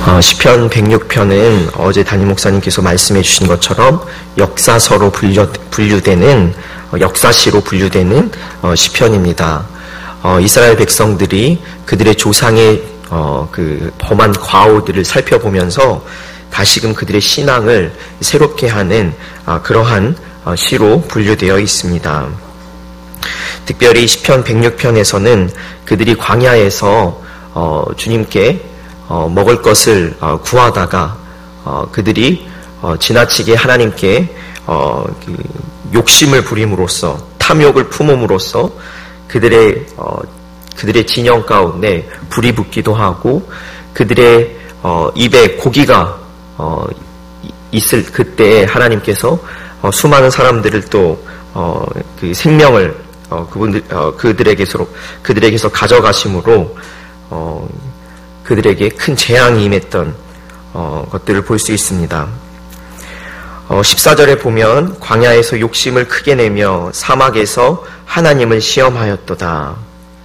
시편 106편은 어제 담임 목사님께서 말씀해 주신 것처럼 역사서로 분류되는 역사시로 분류되는 시편입니다. 이스라엘 백성들이 그들의 조상의 그 범한 과오들을 살펴보면서 다시금 그들의 신앙을 새롭게 하는 그러한 시로 분류되어 있습니다. 특별히 시편 106편에서는 그들이 광야에서 주님께 먹을 것을 구하다가 그들이 지나치게 하나님께 욕심을 부림으로써 탐욕을 품음으로써 그들의 진영 가운데 불이 붙기도 하고 그들의 입에 고기가 있을 그때 하나님께서 수많은 사람들을 또 그 생명을 그들에게서 가져가심으로 그들에게 큰 재앙이 임했던 것들을 볼 수 있습니다. 14절에 보면 광야에서 욕심을 크게 내며 사막에서 하나님을 시험하였도다.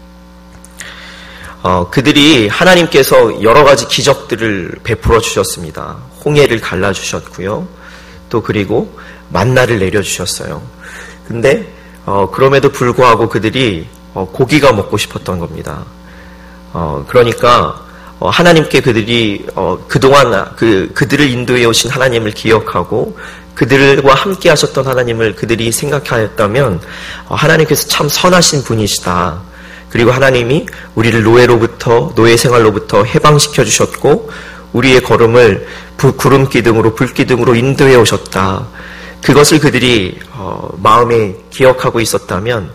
그들이 하나님께서 여러 가지 기적들을 베풀어 주셨습니다. 홍해를 갈라주셨고요. 또 그리고 만나를 내려주셨어요. 근데 그럼에도 불구하고 그들이 고기가 먹고 싶었던 겁니다. 그러니까 하나님께 그들이 그동안 그들을 인도해 오신 하나님을 기억하고 그들과 함께 하셨던 하나님을 그들이 생각하였다면 하나님께서 참 선하신 분이시다. 그리고 하나님이 우리를 노예 생활로부터 해방시켜 주셨고 우리의 걸음을 구름 기둥으로 불 기둥으로 인도해 오셨다. 그것을 그들이 마음에 기억하고 있었다면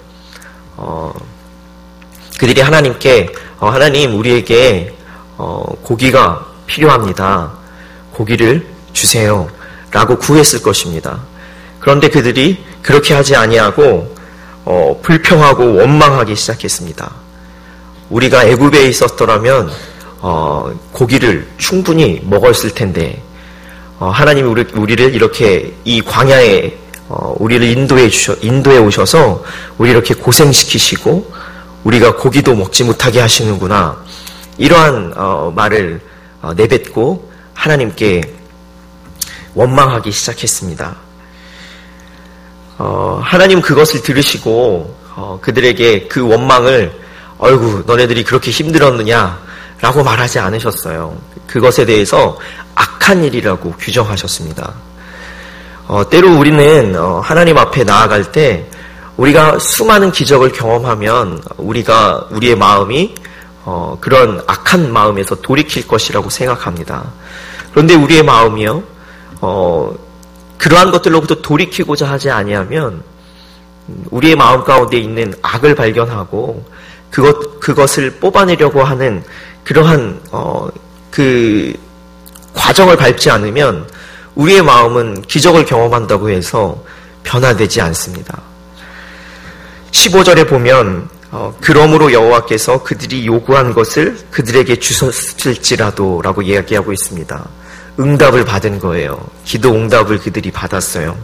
그들이 하나님께 하나님 우리에게 고기가 필요합니다. 고기를 주세요. 라고 구했을 것입니다. 그런데 그들이 그렇게 하지 아니하고 불평하고 원망하기 시작했습니다. 우리가 애굽에 있었더라면 고기를 충분히 먹었을 텐데 하나님이 우리를 이렇게 이 광야에 우리를 인도해 오셔서 우리 이렇게 고생시키시고 우리가 고기도 먹지 못하게 하시는구나. 이러한 말을 내뱉고 하나님께 원망하기 시작했습니다. 하나님 그것을 들으시고 그들에게 그 원망을 아이고 너네들이 그렇게 힘들었느냐 라고 말하지 않으셨어요. 그것에 대해서 악한 일이라고 규정하셨습니다. 때로 우리는 하나님 앞에 나아갈 때 우리가 수많은 기적을 경험하면 우리의 마음이 그런 악한 마음에서 돌이킬 것이라고 생각합니다. 그런데 우리의 마음이요, 그러한 것들로부터 돌이키고자 하지 아니하면 우리의 마음 가운데 있는 악을 발견하고 그것을 뽑아내려고 하는 그러한 그 과정을 밟지 않으면 우리의 마음은 기적을 경험한다고 해서 변화되지 않습니다. 15절에 보면 그러므로 여호와께서 그들이 요구한 것을 그들에게 주셨을지라도 라고 이야기하고 있습니다. 응답을 받은 거예요. 기도 응답을 그들이 받았어요.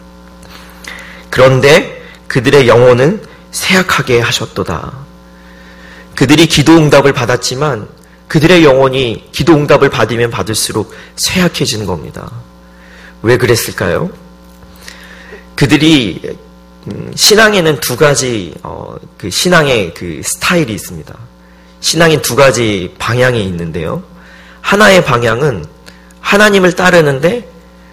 그런데 그들의 영혼은 쇠약하게 하셨도다. 그들이 기도 응답을 받았지만 그들의 영혼이 기도 응답을 받으면 받을수록 쇠약해지는 겁니다. 왜 그랬을까요? 그들이 신앙에는 두 가지 그 신앙의 그 스타일이 있습니다. 신앙에 두 가지 방향이 있는데요. 하나의 방향은 하나님을 따르는데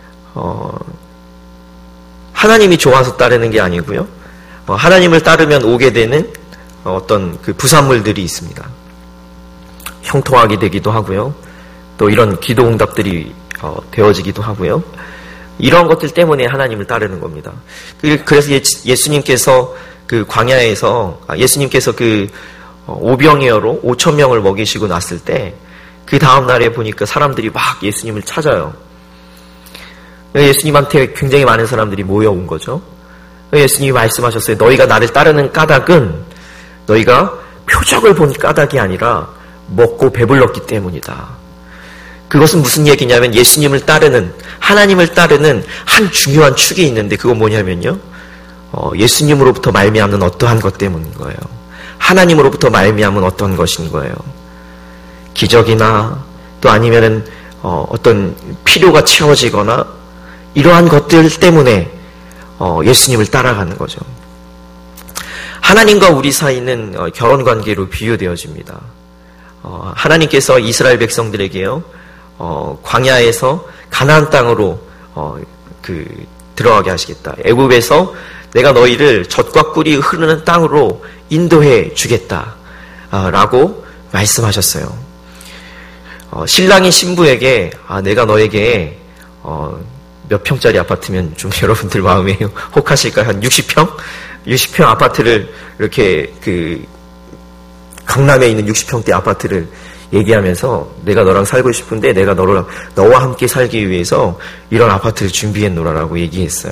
하나님이 좋아서 따르는 게 아니고요. 하나님을 따르면 오게 되는 어떤 그 부산물들이 있습니다. 형통하게 되기도 하고요. 또 이런 기도 응답들이 되어지기도 하고요. 이런 것들 때문에 하나님을 따르는 겁니다. 그래서 예수님께서 그 광야에서 예수님께서 그 오병이어로 5,000명을 먹이시고 났을 때 그 다음 날에 보니까 사람들이 막 예수님을 찾아요. 예수님한테 굉장히 많은 사람들이 모여온 거죠. 예수님이 말씀하셨어요. 너희가 나를 따르는 까닭은 너희가 표적을 본 까닭이 아니라 먹고 배불렀기 때문이다. 그것은 무슨 얘기냐면 예수님을 따르는, 하나님을 따르는 한 중요한 축이 있는데 그건 뭐냐면요. 예수님으로부터 말미암는 어떠한 것 때문인 거예요. 하나님으로부터 말미암은 어떤 것인 거예요. 기적이나 또 아니면은 어떤 필요가 채워지거나 이러한 것들 때문에 예수님을 따라가는 거죠. 하나님과 우리 사이는 결혼관계로 비유되어집니다. 하나님께서 이스라엘 백성들에게요, 광야에서 가나안 땅으로 들어가게 하시겠다. 애굽에서 내가 너희를 젖과 꿀이 흐르는 땅으로 인도해 주겠다 라고 말씀하셨어요. 신랑이 신부에게 내가 너에게 몇 평짜리 아파트면 좀 여러분들 마음에 혹하실까요? 한 60평? 60평 아파트를 이렇게 강남에 있는 60평대 아파트를 얘기하면서 내가 너랑 살고 싶은데 내가 너와 함께 살기 위해서 이런 아파트를 준비했노라라고 얘기했어요.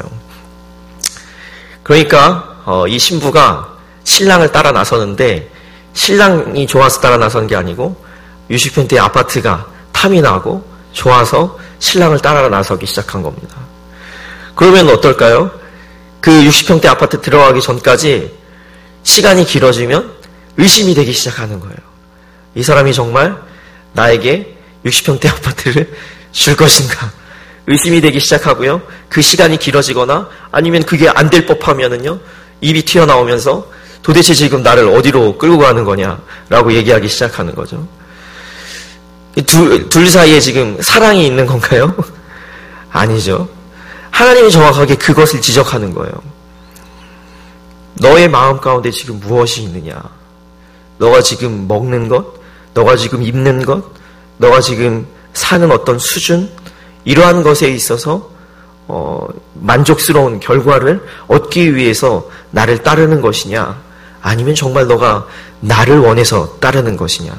그러니까 이 신부가 신랑을 따라 나서는데 신랑이 좋아서 따라 나선 게 아니고 60평대 아파트가 탐이 나고 좋아서 신랑을 따라 나서기 시작한 겁니다. 그러면 어떨까요? 그 60평대 아파트 들어가기 전까지 시간이 길어지면 의심이 되기 시작하는 거예요. 이 사람이 정말 나에게 60평대 아파트를 줄 것인가? 의심이 되기 시작하고요. 그 시간이 길어지거나 아니면 그게 안 될 법하면은요, 입이 튀어나오면서 도대체 지금 나를 어디로 끌고 가는 거냐라고 얘기하기 시작하는 거죠. 둘 사이에 지금 사랑이 있는 건가요? 아니죠. 하나님이 정확하게 그것을 지적하는 거예요. 너의 마음 가운데 지금 무엇이 있느냐? 너가 지금 먹는 것, 너가 지금 입는 것, 너가 지금 사는 어떤 수준, 이러한 것에 있어서 만족스러운 결과를 얻기 위해서 나를 따르는 것이냐, 아니면 정말 너가 나를 원해서 따르는 것이냐.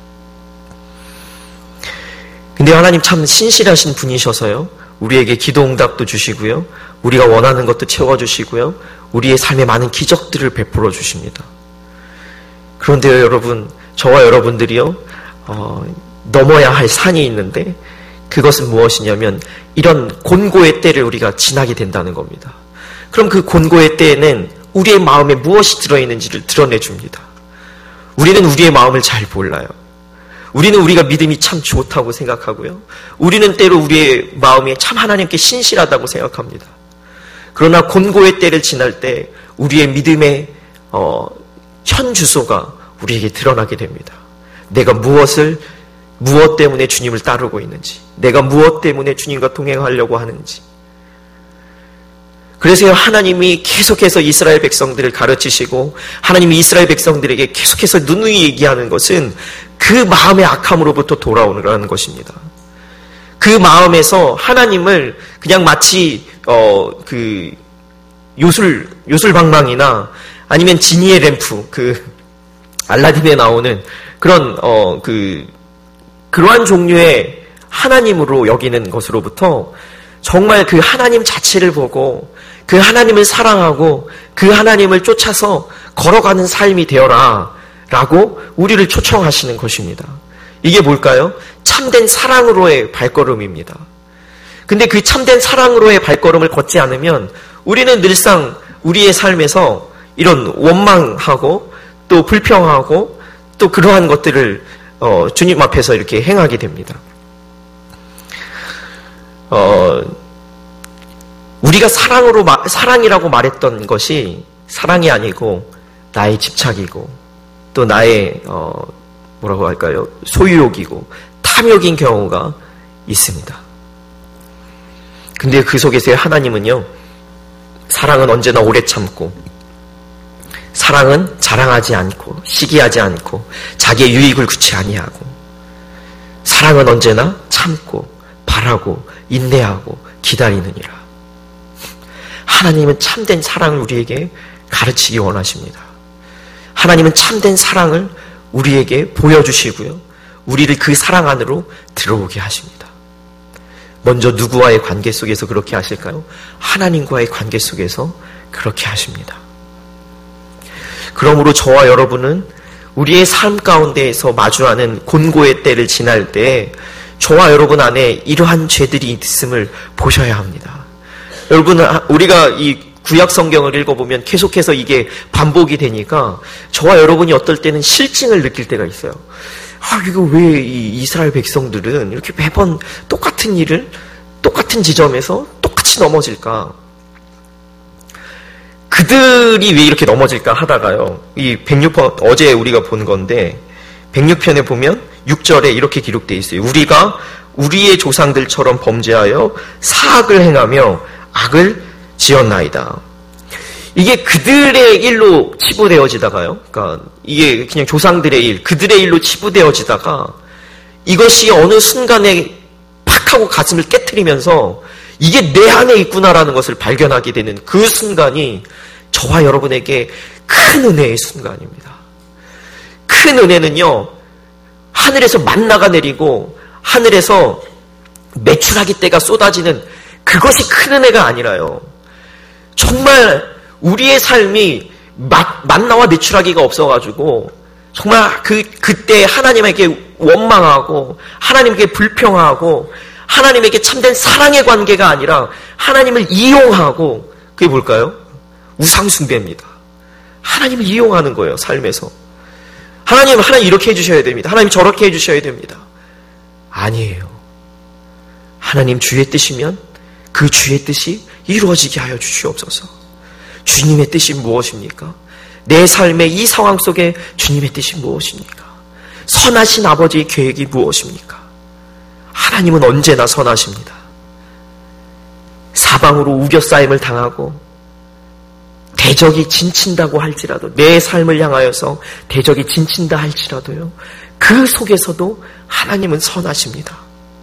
근데 하나님 참 신실하신 분이셔서요, 우리에게 기도 응답도 주시고요, 우리가 원하는 것도 채워주시고요, 우리의 삶에 많은 기적들을 베풀어 주십니다. 그런데요, 여러분, 저와 여러분들이요, 넘어야 할 산이 있는데 그것은 무엇이냐면 이런 곤고의 때를 우리가 지나게 된다는 겁니다. 그럼 그 곤고의 때에는 우리의 마음에 무엇이 들어있는지를 드러내줍니다. 우리는 우리의 마음을 잘 몰라요. 우리는 우리가 믿음이 참 좋다고 생각하고요, 우리는 때로 우리의 마음이 참 하나님께 신실하다고 생각합니다. 그러나 곤고의 때를 지날 때 우리의 믿음의 현 주소가 우리에게 드러나게 됩니다. 내가 무엇 때문에 주님을 따르고 있는지, 내가 무엇 때문에 주님과 동행하려고 하는지. 그래서 하나님이 계속해서 이스라엘 백성들을 가르치시고 하나님이 이스라엘 백성들에게 계속해서 누누이 얘기하는 것은 그 마음의 악함으로부터 돌아오라는 것입니다. 그 마음에서 하나님을 그냥 마치 요술방망이나 아니면 지니의 램프, 알라딘에 나오는 그런 그러한 종류의 하나님으로 여기는 것으로부터 정말 그 하나님 자체를 보고 그 하나님을 사랑하고 그 하나님을 쫓아서 걸어가는 삶이 되어라 라고 우리를 초청하시는 것입니다. 이게 뭘까요? 참된 사랑으로의 발걸음입니다. 근데 그 참된 사랑으로의 발걸음을 걷지 않으면 우리는 늘상 우리의 삶에서 이런 원망하고 또 불평하고 또 그러한 것들을 주님 앞에서 이렇게 행하게 됩니다. 우리가 사랑이라고 말했던 것이 사랑이 아니고 나의 집착이고 또 나의 뭐라고 할까요? 소유욕이고 탐욕인 경우가 있습니다. 근데 그 속에서의 하나님은요, 사랑은 언제나 오래 참고, 사랑은 자랑하지 않고 시기하지 않고 자기의 유익을 구치 아니하고, 사랑은 언제나 참고 바라고 인내하고 기다리느니라. 하나님은 참된 사랑을 우리에게 가르치기 원하십니다. 하나님은 참된 사랑을 우리에게 보여주시고요, 우리를 그 사랑 안으로 들어오게 하십니다. 먼저 누구와의 관계 속에서 그렇게 하실까요? 하나님과의 관계 속에서 그렇게 하십니다. 그러므로 저와 여러분은 우리의 삶 가운데에서 마주하는 곤고의 때를 지날 때 저와 여러분 안에 이러한 죄들이 있음을 보셔야 합니다. 여러분, 우리가 이 구약 성경을 읽어보면 계속해서 이게 반복이 되니까 저와 여러분이 어떨 때는 실증을 느낄 때가 있어요. 이거 왜 이 이스라엘 백성들은 이렇게 매번 똑같은 일을 똑같은 지점에서 똑같이 넘어질까? 그들이 왜 이렇게 넘어질까 하다가요. 이 106편, 어제 우리가 본 건데 106편에 보면 6절에 이렇게 기록되어 있어요. 우리가 우리의 조상들처럼 범죄하여 사악을 행하며 악을 지었나이다. 이게 그들의 일로 치부되어지다가요. 그러니까 이게 그냥 조상들의 일, 그들의 일로 치부되어지다가 이것이 어느 순간에 팍 하고 가슴을 깨트리면서 이게 내 안에 있구나라는 것을 발견하게 되는 그 순간이 저와 여러분에게 큰 은혜의 순간입니다. 큰 은혜는요, 하늘에서 만나가 내리고 하늘에서 메추라기 떼가 쏟아지는 그것이 큰 은혜가 아니라요. 정말 우리의 삶이 만나와 메추라기가 없어가지고 정말 그때 하나님에게 원망하고 하나님께 불평하고 하나님에게 참된 사랑의 관계가 아니라 하나님을 이용하고, 그게 뭘까요? 우상숭배입니다. 하나님을 이용하는 거예요, 삶에서. 하나님 이렇게 해주셔야 됩니다. 하나님 저렇게 해주셔야 됩니다. 아니에요. 하나님 주의 뜻이면 그 주의 뜻이 이루어지게 하여 주시옵소서. 주님의 뜻이 무엇입니까? 내 삶의 이 상황 속에 주님의 뜻이 무엇입니까? 선하신 아버지의 계획이 무엇입니까? 하나님은 언제나 선하십니다. 사방으로 우겨싸임을 당하고 대적이 진친다고 할지라도, 내 삶을 향하여서 대적이 진친다 할지라도요, 그 속에서도 하나님은 선하십니다.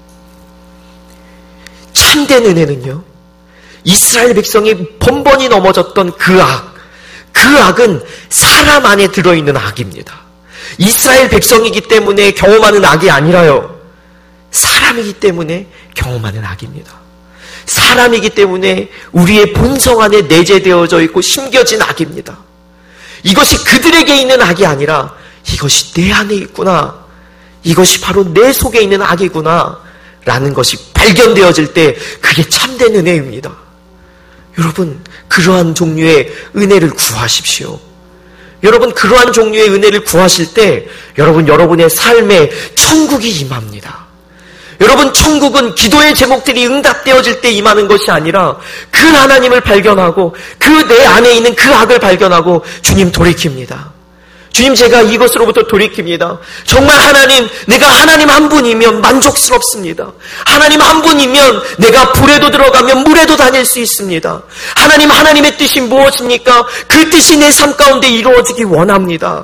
참된 은혜는요, 이스라엘 백성이 번번이 넘어졌던 그 악은 사람 안에 들어있는 악입니다. 이스라엘 백성이기 때문에 경험하는 악이 아니라요, 사람이기 때문에 경험하는 악입니다. 사람이기 때문에 우리의 본성 안에 내재되어져 있고 심겨진 악입니다. 이것이 그들에게 있는 악이 아니라 이것이 내 안에 있구나, 이것이 바로 내 속에 있는 악이구나 라는 것이 발견되어질 때 그게 참된 은혜입니다. 여러분, 그러한 종류의 은혜를 구하십시오. 여러분, 그러한 종류의 은혜를 구하실 때 여러분의 삶에 천국이 임합니다. 여러분, 천국은 기도의 제목들이 응답되어질 때 임하는 것이 아니라 그 하나님을 발견하고 그 내 안에 있는 그 악을 발견하고 주님 돌이킵니다. 주님, 제가 이것으로부터 돌이킵니다. 정말 하나님, 내가 하나님 한 분이면 만족스럽습니다. 하나님 한 분이면 내가 불에도 들어가면 물에도 다닐 수 있습니다. 하나님의 뜻이 무엇입니까? 그 뜻이 내 삶 가운데 이루어지기 원합니다.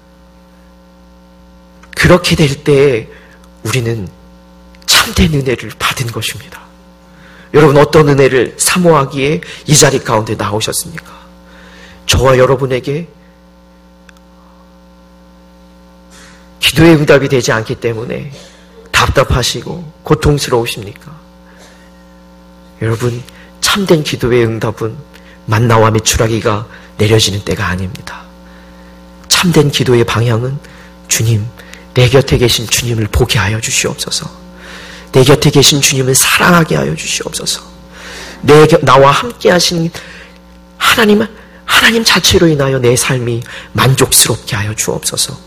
그렇게 될 때 우리는 참된 은혜를 받은 것입니다. 여러분, 어떤 은혜를 사모하기에 이 자리 가운데 나오셨습니까? 저와 여러분에게 기도의 응답이 되지 않기 때문에 답답하시고 고통스러우십니까? 여러분, 참된 기도의 응답은 만나와 메추라기가 내려지는 때가 아닙니다. 참된 기도의 방향은 주님, 내 곁에 계신 주님을 보게 하여 주시옵소서. 내 곁에 계신 주님을 사랑하게 하여 주시옵소서. 나와 함께 하신 하나님 자체로 인하여 내 삶이 만족스럽게 하여 주옵소서.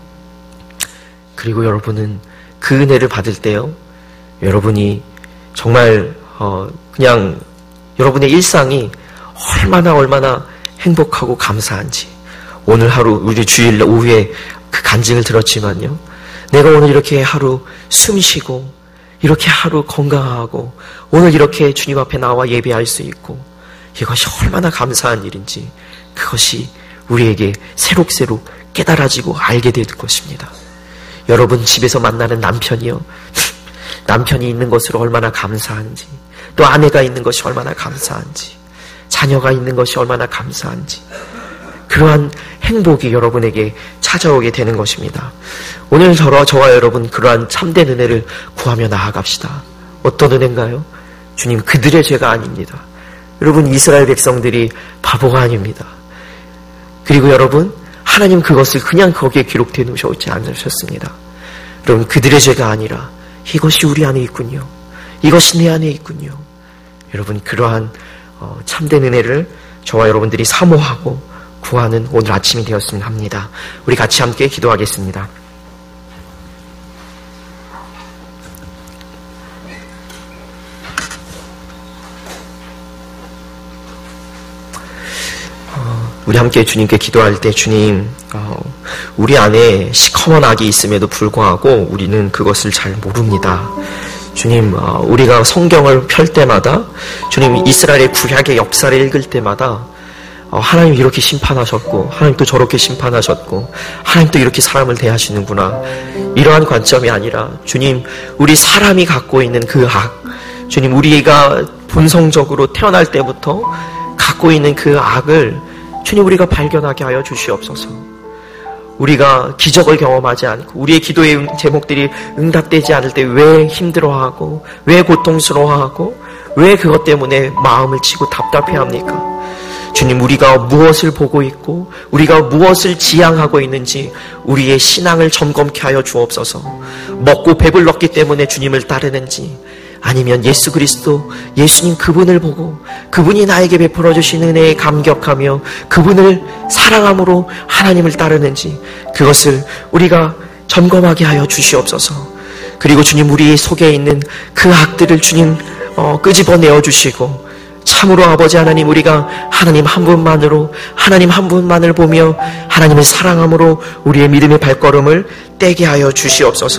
그리고 여러분은 그 은혜를 받을 때요, 여러분이 정말 그냥 여러분의 일상이 얼마나 행복하고 감사한지, 오늘 하루, 우리 주일 오후에 그 간증을 들었지만요, 내가 오늘 이렇게 하루 숨 쉬고 이렇게 하루 건강하고 오늘 이렇게 주님 앞에 나와 예배할 수 있고, 이것이 얼마나 감사한 일인지 그것이 우리에게 새록새록 깨달아지고 알게 될 것입니다. 여러분, 집에서 만나는 남편이요, 남편이 있는 것으로 얼마나 감사한지, 또 아내가 있는 것이 얼마나 감사한지, 자녀가 있는 것이 얼마나 감사한지, 그러한 행복이 여러분에게 찾아오게 되는 것입니다. 오늘 저와 여러분, 그러한 참된 은혜를 구하며 나아갑시다. 어떤 은혜인가요? 주님, 그들의 죄가 아닙니다. 여러분, 이스라엘 백성들이 바보가 아닙니다. 그리고 여러분, 하나님 그것을 그냥 거기에 기록되어 놓으셨지 않으셨습니다. 여러분, 그들의 죄가 아니라 이것이 우리 안에 있군요. 이것이 내 안에 있군요. 여러분, 그러한 참된 은혜를 저와 여러분들이 사모하고 구하는 오늘 아침이 되었으면 합니다. 우리 같이 함께 기도하겠습니다. 우리 함께 주님께 기도할 때 주님, 우리 안에 시커먼 악이 있음에도 불구하고 우리는 그것을 잘 모릅니다. 주님, 우리가 성경을 펼 때마다, 주님 이스라엘의 구약의 역사를 읽을 때마다 하나님 이렇게 심판하셨고, 하나님 또 저렇게 심판하셨고, 하나님 또 이렇게 사람을 대하시는구나, 이러한 관점이 아니라 주님, 우리 사람이 갖고 있는 그 악, 주님, 우리가 본성적으로 태어날 때부터 갖고 있는 그 악을 주님, 우리가 발견하게 하여 주시옵소서. 우리가 기적을 경험하지 않고 우리의 기도의 제목들이 응답되지 않을 때 왜 힘들어하고, 왜 고통스러워하고, 왜 그것 때문에 마음을 치고 답답해합니까? 주님, 우리가 무엇을 보고 있고 우리가 무엇을 지향하고 있는지 우리의 신앙을 점검케 하여 주옵소서. 먹고 배불렀기 때문에 주님을 따르는지, 아니면 예수 그리스도, 예수님 그분을 보고 그분이 나에게 베풀어 주신 은혜에 감격하며 그분을 사랑함으로 하나님을 따르는지, 그것을 우리가 점검하게 하여 주시옵소서. 그리고 주님, 우리 속에 있는 그 악들을 주님 끄집어내어 주시고, 참으로 아버지 하나님, 우리가 하나님 한 분만으로, 하나님 한 분만을 보며 하나님을 사랑함으로 우리의 믿음의 발걸음을 떼게 하여 주시옵소서.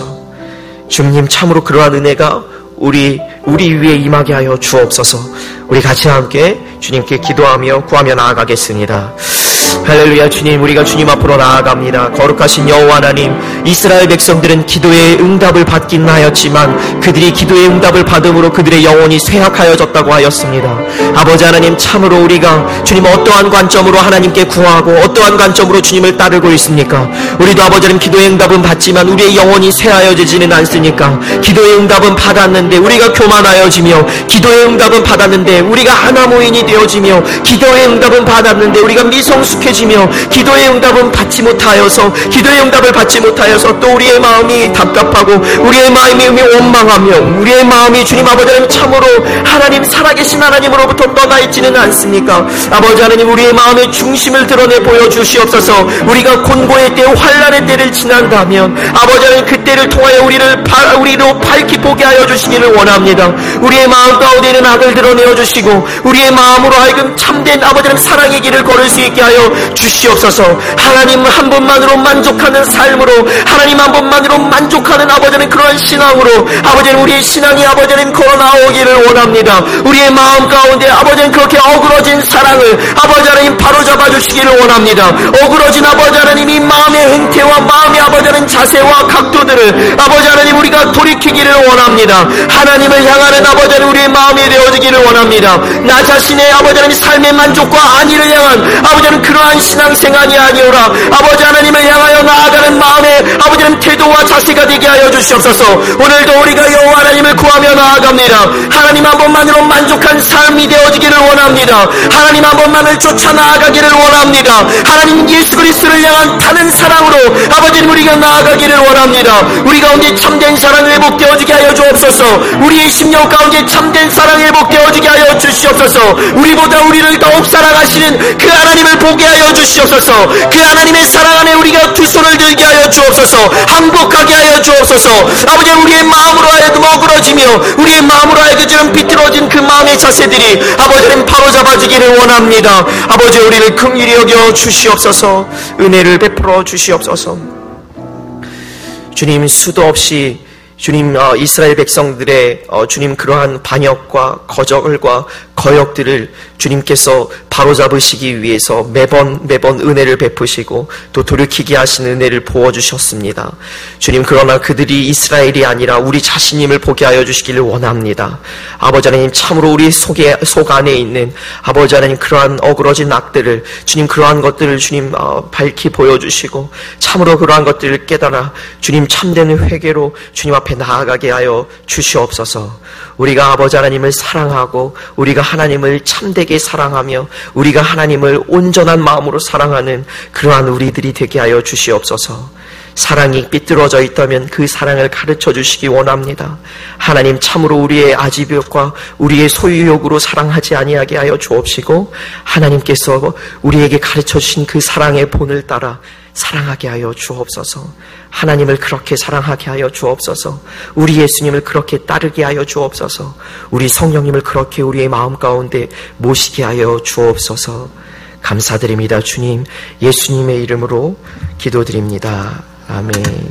주님, 참으로 그러한 은혜가 우리 위에 임하게 하여 주옵소서. 우리 같이 함께 주님께 기도하며 구하며 나아가겠습니다. 할렐루야. 주님, 우리가 주님 앞으로 나아갑니다. 거룩하신 여호와 하나님, 이스라엘 백성들은 기도의 응답을 받긴 하였지만 그들이 기도의 응답을 받음으로 그들의 영혼이 쇠약하여졌다고 하였습니다. 아버지 하나님, 참으로 우리가 주님 어떠한 관점으로 하나님께 구하고 어떠한 관점으로 주님을 따르고 있습니까? 우리도 아버지 하나님, 기도의 응답은 받지만 우리의 영혼이 쇠하여지지는 않습니까? 기도의 응답은 받았는데 우리가 교만하여지며, 기도의 응답은 받았는데 우리가 하나무인이 되어지며, 기도의 응답은 받았는데 우리가 미성숙해지며, 기도의 응답은 받지 못하여서, 기도의 응답을 받지 못하여서 또 우리의 마음이 답답하고 우리의 마음이 원망하며 우리의 마음이 주님 아버지 하나님, 참으로 하나님 살아계신 하나님으로부터 떠나 있지는 않습니까? 아버지 하나님, 우리의 마음의 중심을 드러내 보여주시옵소서. 우리가 곤고의 때, 환난의 때를 지난다면 아버지 하나님, 그때를 통하여 우리로 밝히 보게 하여 주시기를 원합니다. 우리의 마음 가운데 있는 악을 드러내어 주시고 우리의 마음으로 하여금 참된 아버지 하나님 사랑의 길을 걸을 수 있게 하여 주시옵소서. 하나님 한 분만으로 만족하는 삶으로, 하나님 한 분만으로 만족하는 아버지 하나님 그러한 신앙으로 아버지 하나님, 우리의 신앙이 아버지 하나님 걸어 나오기를 원합니다. 우리의 마음 가운데 아버지 하나님 그렇게 어그러진 사랑을 아버지 하나님 바로잡아 주시기를 원합니다. 어그러진 아버지 하나님 이 마음의 행태와 마음의 아버지 하나님 자세와 각도들을 아버지 하나님 우리가 돌이키기를 원합니다. 하나님을 향하는 아버지 하나님 우리의 마음이 되어지기를 원합니다. 나 자신의 아버지 하나님 삶의 만족과 안위를 향한 아버지 하나님 그러한 신앙생활이 아니오라. 아버지 하나님을 향하여 나아가는 마음의 아버지 하나님 태도와 자세가 되게 하여 주시옵소서. 오늘도 우리가 여호와 하나님을 구하며 나아갑니다. 하나님 한 번만으로 만족한 삶이 되어지기를 원합니다. 하나님 한 번만을 쫓아 나아가기를 원합니다. 하나님 예수 그리스도를 향한 타는 사랑으로 아버지 하나님 우리가 나아가기를 원합니다. 우리 가운데 참된 사랑이 회복되어지게 하여 주옵소서. 우리의 심령 가운데 참된 사랑이 회복되어지게 하여 주시옵소서. 우리보다 우리를 더욱 사랑하시는 그 하나님을 보게 하여 주시옵소서. 그 하나님의 사랑 안에 우리가 두 손을 들게 하여 주옵소서. 항복하게 하여 주옵소서. 아버지 우리의 마음으로 하여금 어그러지며 우리의 마음으로 하여금 비틀어진 그 마음의 자세들이 아버지는 바로잡아지기를 원합니다. 아버지 우리를 긍휼히 여겨 주시옵소서. 은혜를 베풀어 주시옵소서. 주님, 수도 없이 주님 이스라엘 백성들의 주님 그러한 반역과 거절과 거역들을 주님께서 바로잡으시기 위해서 매번 은혜를 베푸시고 또 돌이키게 하신 은혜를 부어주셨습니다. 주님, 그러나 그들이 이스라엘이 아니라 우리 자신임을 보게 하여 주시기를 원합니다. 아버지 하나님, 참으로 우리 속 안에 있는 아버지 하나님 그러한 어그러진 악들을 주님 그러한 것들을 주님 밝히 보여주시고 참으로 그러한 것들을 깨달아 주님 참된 회개로 주님 앞에 나아가게 하여 주시옵소서. 우리가 아버지 하나님을 사랑하고 우리가 하나님을 참되게 사랑하며 우리가 하나님을 온전한 마음으로 사랑하는 그러한 우리들이 되게 하여 주시옵소서. 사랑이 삐뚤어져 있다면 그 사랑을 가르쳐 주시기 원합니다. 하나님, 참으로 우리의 아지욕과 우리의 소유욕으로 사랑하지 아니하게 하여 주옵시고 하나님께서 우리에게 가르쳐 주신 그 사랑의 본을 따라 사랑하게 하여 주옵소서. 하나님을 그렇게 사랑하게 하여 주옵소서. 우리 예수님을 그렇게 따르게 하여 주옵소서. 우리 성령님을 그렇게 우리의 마음 가운데 모시게 하여 주옵소서. 감사드립니다. 주님, 예수님의 이름으로 기도드립니다. 아멘.